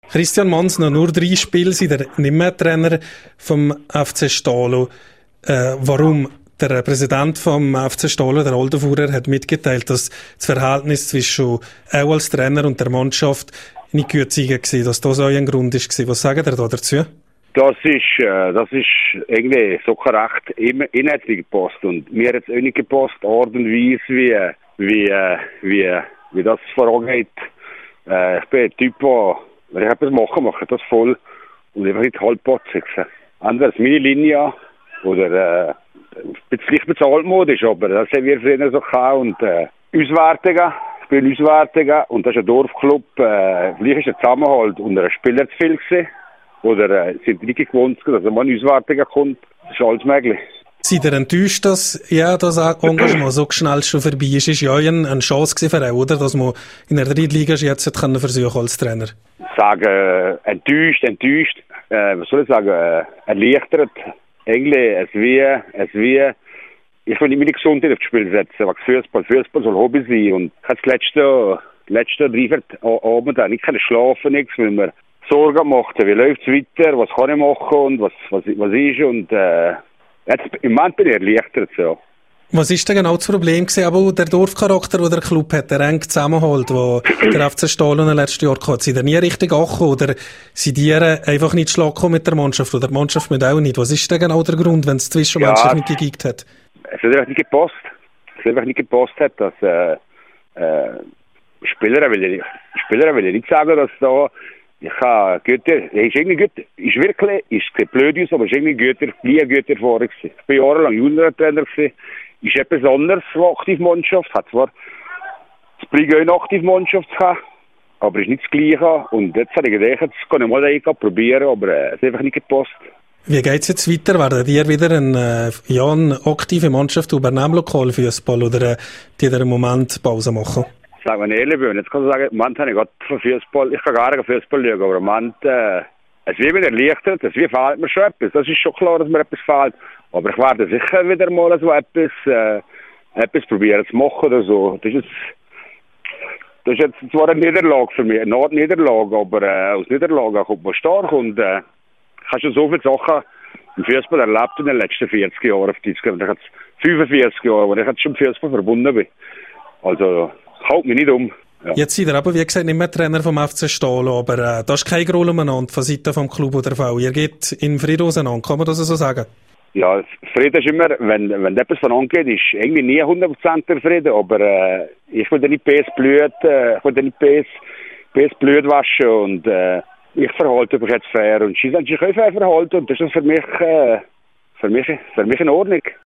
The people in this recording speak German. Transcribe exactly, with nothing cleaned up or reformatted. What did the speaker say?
Christian Mons, noch nur drei Spiele, sind er nicht mehr Trainer vom F C Stalo. Äh, warum? Der Präsident vom F C Stalo, der Oldenburger, hat mitgeteilt, dass das Verhältnis zwischen auch als Trainer und der Mannschaft nicht gut war, dass das auch ein Grund war. Was sagt ihr da dazu? Das ist, äh, das ist irgendwie so korrekt. Ihm, ihm hat es nicht gepasst. Und mir hat es auch nicht gepasst, Art und Weise, wie, wie, wie, wie das vorangeht. Äh, ich bin ein Typ, der, wenn ich etwas mache, mache ich das voll und einfach nicht halbpatzig. Entweder ist meine Linie oder äh, vielleicht bezahltmodisch, aber das haben wir früher so gehabt. Und äh, Auswertungen, ich bin Auswertungen und das ist ein Dorfclub. Äh, vielleicht ist der Zusammenhalt unter einem Spieler zu viel gewesen. Oder äh, sind die nicht gewohnt, dass man in Auswertungen kommt. Das ist alles möglich. Seid ihr enttäuscht, dass ja, das Engagement so schnell schon vorbei ist? Ist ja eine Chance für euch, oder? Dass man in der Drittliga jetzt können versuchen als Trainer. Sagen, äh, enttäuscht, enttäuscht, äh, was soll ich sagen, äh, erleichtert. Eigentlich, es wie, es wie, ich will nicht meine Gesundheit aufs Spiel setzen, weil Fußball, Fußball soll Hobby sein. Und ich habe das letzte, letzte drei, vier Abend nicht schlafen, nichts, weil wir Sorgen gemacht haben, wie läuft es weiter, was kann ich machen und was, was, was ist. Und äh, jetzt, im Moment bin ich erleichtert. So. Was ist denn genau das Problem gewesen, aber der Dorfcharakter, den der Club hat, der eng zusammenhält, wo der F C Stalo in den letzten Jahren hatte? Sind ihr nie richtig angekommen oder sind die einfach nicht schlagen mit der Mannschaft oder die Mannschaft mit auch nicht? Was ist denn genau der Grund, wenn es zwischenmenschlich ja, nicht gegeigt hat? Es hat einfach nicht gepasst. Es hat einfach nicht gepasst, hat, dass äh, äh, Spieler will ich, Spieler will ich nicht sagen, dass da ich habe Götter, ist irgendwie gut, ist wirklich, ist blöd aus, aber ist irgendwie Götter, wie ein Götter vorher gewesen. Ich war jahrelang Junior-Trainer gewesen, ist etwas anderes, eine Aktivmannschaft, hat zwar das Brigo eine Aktivmannschaft gehabt, aber ist nicht das Gleiche. Und jetzt habe ich gedacht, jetzt kann ich mal einen probieren, aber äh, es hat einfach nicht gepasst. Wie geht es jetzt weiter? Werden ihr wieder eine, ja, eine aktive Mannschaft übernehmen, Lokalfußball, oder äh, die ihr im Moment Pause machen? Sagen wir ehrlich, jetzt kann ich sagen, im Moment habe ich gerade von Fußball, ich kann gar nicht Fußball schauen, aber im Moment, äh, es wird mir erleichtert, es wird fehlt mir schon etwas, das ist schon klar, dass mir etwas fehlt, aber ich werde sicher wieder mal so etwas, äh, etwas probieren zu machen oder so. Das ist, das ist jetzt zwar eine Niederlage für mich, eine Art Niederlage, aber äh, aus Niederlage kommt man stark und äh, ich habe schon so viele Sachen im Fußball erlebt in den letzten vierzig Jahren, auf die ich habe jetzt fünfundvierzig Jahre, wo ich jetzt schon im Fußball verbunden bin. Also, haut mich nicht um. Ja. Jetzt seid ihr aber, wie gesagt, nicht mehr Trainer vom F C Stalo, aber äh, da ist keine Groll umeinander von Seiten vom Club oder V. Ihr geht in Frieden auseinander, kann man das so sagen? Ja, Frieden ist immer, wenn, wenn etwas von angeht, ist irgendwie nie hundert Prozent der Frieden, aber äh, ich will ja nicht P S Blut, äh, ich will ja nicht P S, P S Blut waschen und äh, ich verhalte mich jetzt fair und sie sollen sich auch fair verhalten und das ist für mich, äh, für mich, für mich in Ordnung.